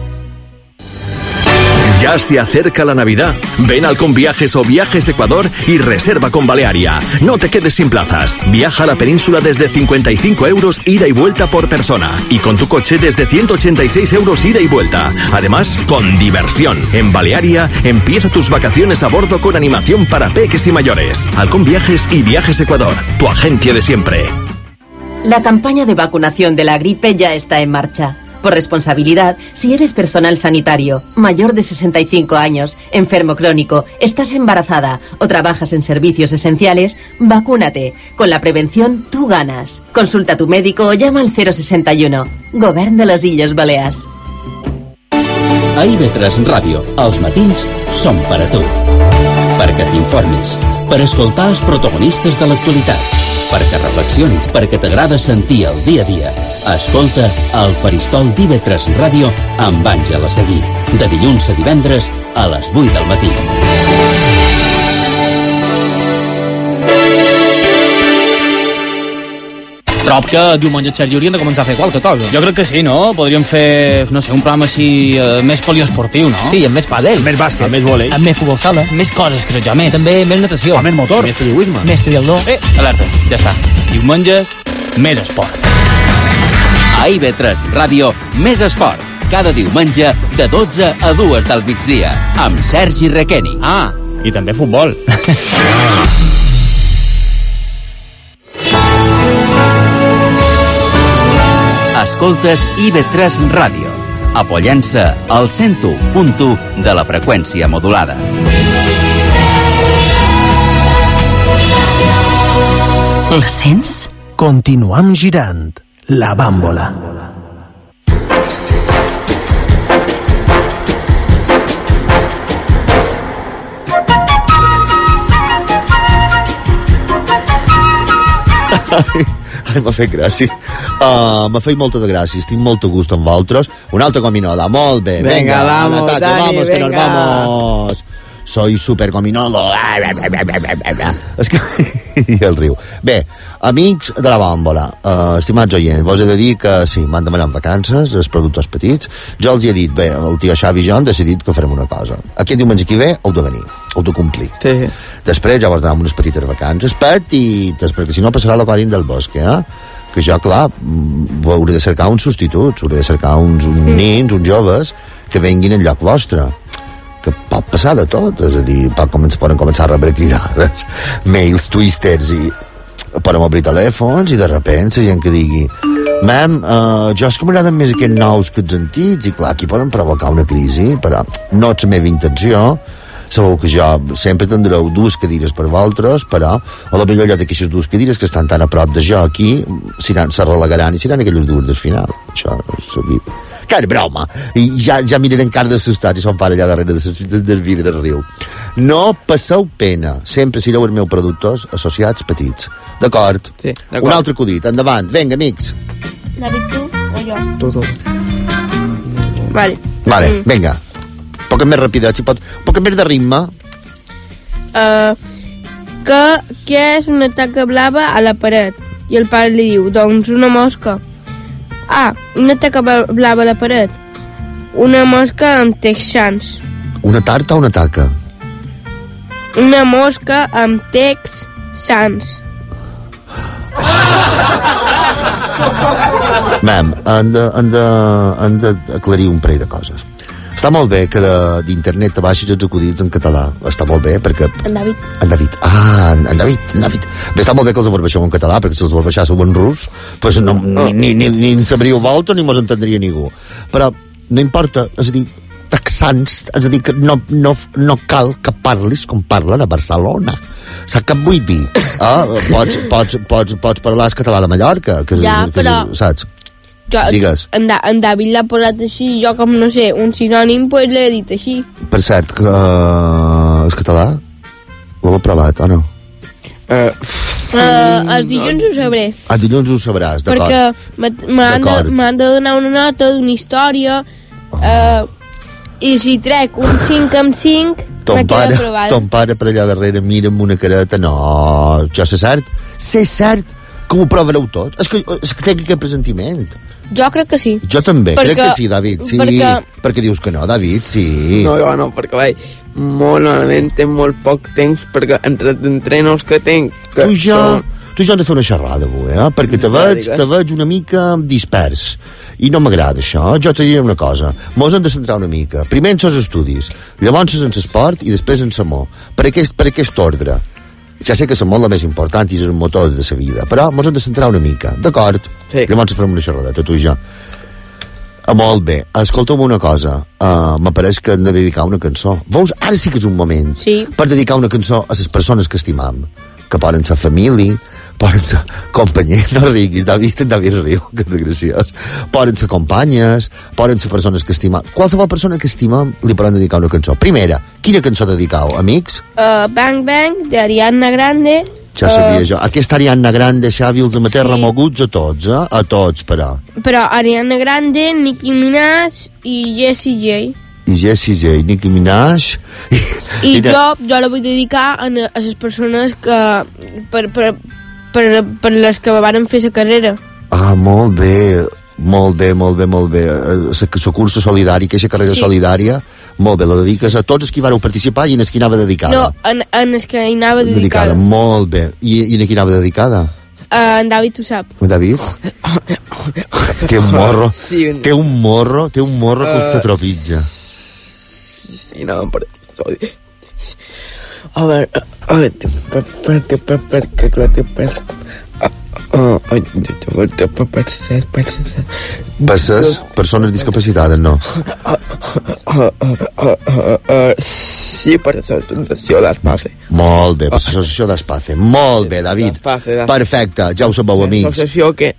Ya se acerca la Navidad. Ven al Conviajes o Viajes Ecuador y reserva con Balearia. No te quedes sin plazas. Viaja a la península desde 55 euros ida y vuelta por persona. Y con tu coche desde 186 euros ida y vuelta. Además, con diversión. En Balearia, empieza tus vacaciones a bordo con animación para peques y mayores. Al Conviajes y Viajes Ecuador, tu agencia de siempre.
La campaña de vacunación de la gripe ya está en marcha. Por responsabilidad, si eres personal sanitario, mayor de 65 años, enfermo crónico, estás embarazada o trabajas en servicios esenciales, vacúnate. Con la prevención, tú ganas. Consulta a tu médico o llama al 061. Govern de les Illes Balears.
A IB3 Ràdio, els matins són per a tu. Perquè t'informis, per escoltar els protagonistes de l'actualitat, perquè reflexionis, perquè t'agrada sentir el dia a dia. Escolta el Faristol d'IB3 Ràdio amb Àngela Seguí, de dilluns a divendres a les 8 del matí.
Trob que diumenge Sergi hauríem de començar a fer qualque cosa.
Jo crec que sí, no? Podríem fer, no sé, un programa així més poliesportiu, no?
Sí, amb més pàdel.
Més bàsquet.
Amb més vòlei.
Amb més futbol sala. Més coses, crec jo, més.
També més natació.
Més motor.
Més periodisme.
Més triatló.
Alerta, ja està. Diumenges, més esport.
A IB3 Ràdio, més esport. Cada diumenge de 12 a 2 del migdia. Amb Sergi Requeni.
Ah, i també futbol.
Escoltes IB3 Ràdio, apoyant-se al 101.1 de la freqüència modulada.
La sents? Continuam girant. La bàmbola.
Ai, m'ha fet gràcia. M'ha fet molta de gràcia. Estic molt a gust amb vosaltres. Un altre gominola, molt bé.
Venga, vamos,
Natalia,
Dani,
vamos,
venga.
que nos vamos. Soy super gominolo. És que... I el riu. Bé, amics de la bàmbola, estimats oients, vos he de dir que sí, m'han demanat vacances, els productors petits. Jo els hi he dit, bé, el tio Xavi i jo hem decidit que farem una cosa. Aquest diumenge que ve heu de venir, heu de complir.
Sí.
Després ja vos donem unes petites vacances petites, perquè si no passarà la codin del bosc, que jo, clar, hauré de cercar uns substituts, hauré de cercar uns nens, uns joves que venguin en lloc vostre, que pot passar de tot, és a dir, poden començar a rebre cridades, mails, twisters, i poden obrir telèfons, i de repente la gent que digui mem, jo és que m'agraden més aquests nous que els antics, i clar, aquí poden provocar una crisi, però no és la meva intenció. Sabeu que jo sempre tindreu dues cadires per vosaltres, però a la millor allò d'aquestes dues cadires que estan tan a prop de jo aquí se relegaran i seran aquelles dues del final. Això és la vida. Que era broma. I ja mirarem cara d'assustats i son pare allà darrere del vidre riu. No passeu pena. Sempre sereu els meus productors associats petits. D'acord?
Sí, d'acord.
Un altre acudit. Endavant. Vinga, amics.
David, tu o jo?
Tu.
Vale,
vinga. Poc més ràpida, si pot. Poc més de ritme.
Què és una taca blava a la paret? I el pare li diu, doncs una mosca. Ah, una taca blava a la paret. Una mosca amb texans.
Una tarta o una taca?
Una mosca amb texans.
Mem, han d'aclarir un parell de coses. Està molt bé que d'internet te baixis els acudits en català. Està molt bé perquè...
En David.
En David. Bé, està molt bé que els baixeu en català, perquè si els baixàssiu en rus, pues no, ni en sabríeu volta ni mos entendria ningú. Però no importa, és a dir, texans, és a dir, que no cal que parlis com parlen a Barcelona. Saps què et vull dir? Pots parlar el català de Mallorca, saps? Digues.
En David l'ha posat així, jo com no sé, un sinònim, pues l'he dit així.
Per cert, que el català l'heu provat o no?
Els dilluns ho sabré.
Els dilluns ho sabràs, d'acord.
Perquè m'han de donar una nota d'una història i si trec un 5 amb 5 me queda aprovat.
Ton pare per allà darrere mira amb una careta. No, jo sé cert que ho provareu tot. És que tinc aquest presentiment.
Jo crec que sí.
Jo també, crec que sí, David, sí. Perquè dius que no, David, sí.
No, jo no, perquè vaig molt malament, tenc molt poc temps, perquè entre entrenos que tenc...
Tu i jo hem de fer una xerrada avui, perquè te veig una mica dispers. I no m'agrada això. Jo te diré una cosa. Mos hem de centrar una mica. Primer en els estudis, llavors en l'esport i després en l'amor. Per aquest ordre. Ja sé que l'amor la més important i és el motor de la vida, però mos hem de centrar una mica, d'acord?
Sí.
Llavors farem una xerradeta, tu i jo. Molt bé, escolta'm una cosa, m'apareix que hem de dedicar una cançó. Veus, ara sí que és un moment per dedicar una cançó a les persones que estimam, que poden ser família, poden ser companys, no riguis, David riu, que és graciós, poden ser companyes, poden ser persones que estimam. Qualsevol persona que estimam li podem dedicar una cançó. Primera, quina cançó dedicau, amics?
Bang Bang, d'Ariana Grande.
Ja sabia jo. Aquesta Ariana Grande, Xavi, els amater remoguts a tots, a tots, però.
Però Ariana Grande, Nicki Minaj i Jessie J.
I Jessie J, Nicki Minaj...
I jo la vull dedicar a les persones que... per les que varen fer la carrera.
Ah, molt bé. La cursa solidària, aquesta carrera solidària, molt bé, la dediques a tots els que hi vareu participar i en els que hi anava dedicada.
No, en els que hi anava dedicada.
Molt bé. I en qui anava dedicada?
En David ho sap.
En David? Té un morro que se tropitja.
Sí, no, perquè... A veure, perquè
Passes? Persones discapacitades, no?
Sí, per l'associació d'Espace.
Molt bé, per l'associació d'Espace. Molt bé, David. Perfecte, ja ho sabeu, amics.
L'associació que...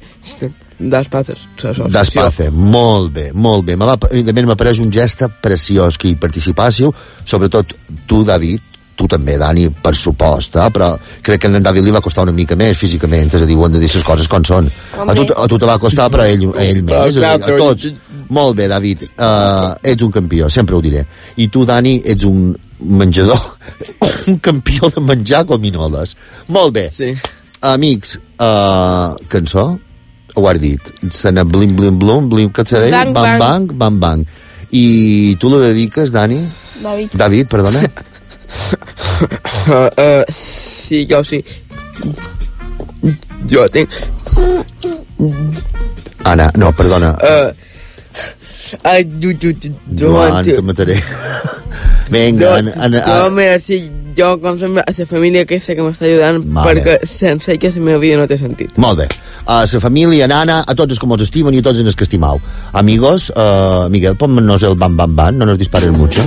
D'Espace, molt bé, molt bé. M'ha pareix un gest preciós que hi participàssiu, sobretot tu, David, tu també, Dani, per supost, però crec que a en David li va costar una mica més físicament, és a dir, ho hem de dir les coses com són. A tu te va costar, però a ell més, a tots. Molt bé, David, ets un campió, sempre ho diré. I tu, Dani, ets un menjador, un campió de menjar gominoles. Molt bé. Amics, cançó? Ho has dit. Sena blim, blim, blum, blim, què s'ha dit? Bang, bang, bang, bang. I tu la dediques, Dani? David, perdona.
Sí, jo sí. Jo tinc...
Anna, no, perdona. Joan, te mataré. Vinga,
Anna. Jo, com sempre, a la família aquesta que m'està ajudant, perquè sense que la meva vida no té sentit.
Molt bé. A la família, a Nana, a tots els que mos estimen i a tots els que estimau. Amigos, Miguel, ponnos el bam, bam, bam, no nos disparen mucho.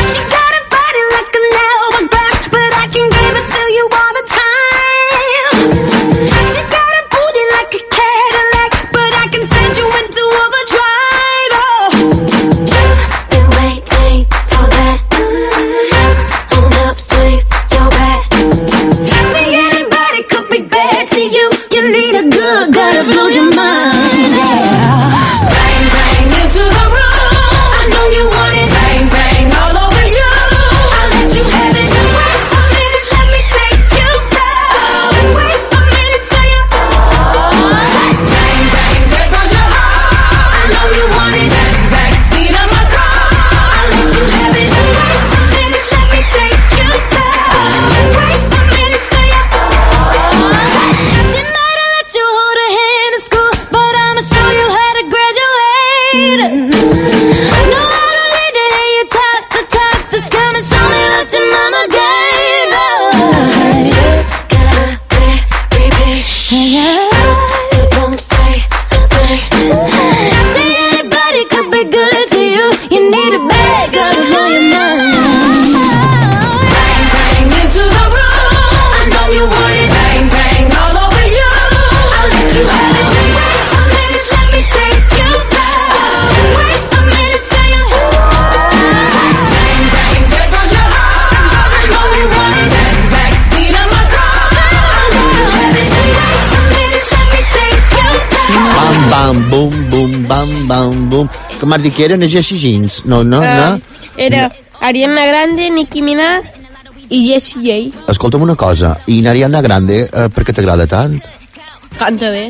Bum, bum, bam, bam, bum. Com has dit que eren, Jessie Jeans? No?
Era Ariana Grande, Nicki Minaj i Jessie J.
Escolta'm una cosa, i Ariana Grande, per què t'agrada tant?
Canta bé.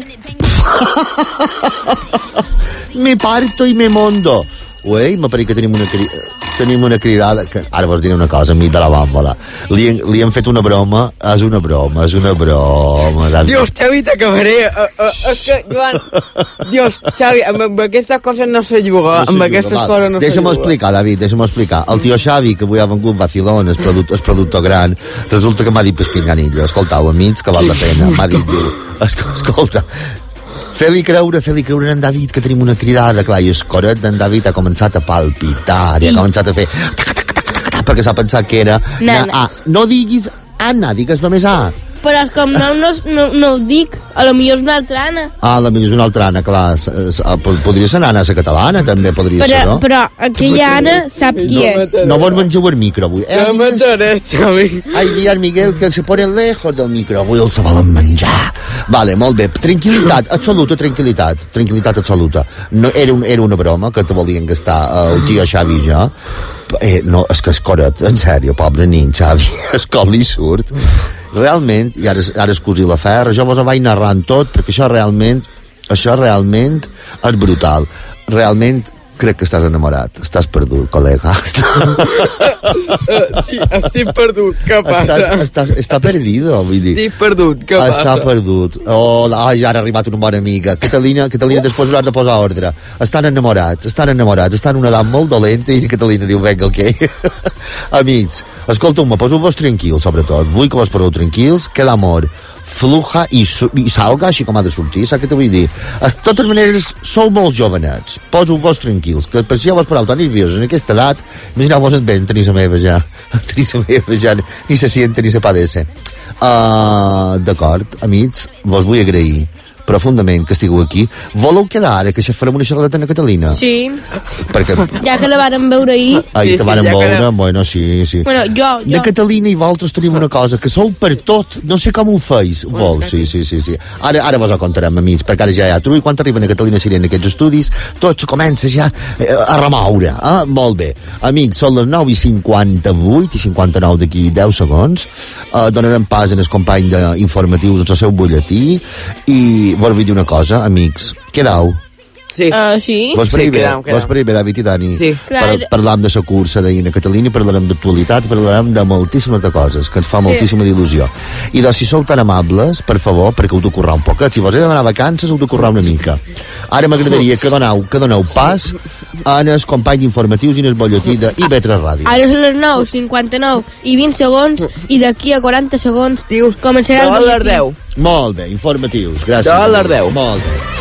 Me parto i me mondo. Uei, m'apareix que tenim una cridada, que ara vos diré una cosa, a mi de la bàmbola. Li hem fet una broma, és una broma.
Dios, Xavi, t'acabaré. És que, Joan, Dios, Xavi, amb aquestes coses no se juga, amb aquestes coses no se juga.
Deixa'm explicar, David, El tio Xavi, que avui ha vengut vacilón, el productor gran, resulta que m'ha dit Pespinganillo. Escoltau, amics, que val la pena. M'ha dit, escolta, Fer-li creure a en David que tenim una cridada, clar, i el coret d'en David ha començat a palpitar i ha començat a fer perquè s'ha pensat que era A. No diguis Anna, digues només A.
Però com no ho dic, a lo millor és una altra Anna.
A lo millor és una altra Anna, clar. Podria ser Anna la catalana, també podria ser, no?
Però aquella Anna sap qui és.
No vos mengeu el micro avui.
No m'entraré, Xavi.
Ai, dir Miguel que se pone lejos del micro. Avui el se volen menjar. Vale, molt bé. Tranquil·litat absoluta, tranquil·litat absoluta. No, era una broma que te volien gastar el tio Xavi i jo. No, és que es coret, en sèrio, pobre nin, Xavi. Es cop li surt. Realment, i ara excusi la ferra, jo vos ho vaig narrant tot, perquè això realment és brutal. Realment crec que estàs enamorat. Estàs perdut, col·lega.
Sí, estic perdut. Què passa?
Està perdido, vull dir.
Estic perdut, què passa?
Està perdut. Ja ha arribat una bona amiga. Catalina, després hauràs de posar ordre. Estan enamorats. Estan en una edat molt dolenta i Catalina diu, venga, ok. Amics, escolteu-me, poseu-vos tranquils, sobretot. Vull que vos poseu tranquils, que l'amor fluja i salga així com ha de sortir, saps què te vull dir? De totes maneres, sou molt jovenets, poseu-vos tranquils, que per si ja vos pareu tan nerviosos en aquesta edat, imagineu-vos en ben, tenir la meva ja, ni se siente ni se padece. D'acord, amics, vos vull agrair profundament que estigueu aquí. Voleu quedar ara que farem una xerradeta a Catalina?
Sí.
Perquè...
Ja que la vàrem veure ahir.
Ahir te vàrem veure, bueno, sí.
Bueno, jo...
A Catalina i vosaltres tenim una cosa, que sou per tot, no sé com ho feis. Sí. Ara vos ho contarem, amics, perquè ara ja hi ha trull, quan arriben a Catalina Sirena aquests estudis, tot comença ja a remoure. Molt bé. Amics, són les 9:58 i 59 d'aquí 10 segons. Donarem pas en el company d'informatius al seu butlletí i vos vull dir una cosa, amics, quedau.
Sí.
Sí.
Vos per bé, David i Dani.
Sí.
Parlam de la cursa d'ahir a Catalina, parlarem d'actualitat, parlarem de moltíssimes de coses, que ens fa moltíssima d'il·lusió. I doncs, si sou tan amables, per favor, perquè heu de currar un poquet. Si vos he de donar vacances, heu de currar una mica. Ara m'agradaria que doneu pas en els companys informatius i en el butlletí de IB3 Ràdio.
Ara són les 9:59 i 20 segons i d'aquí a 40 segons començarà el butlletí.
De les 10.
Molt bé, informatius, gràcies.
De les 10.
Molt bé.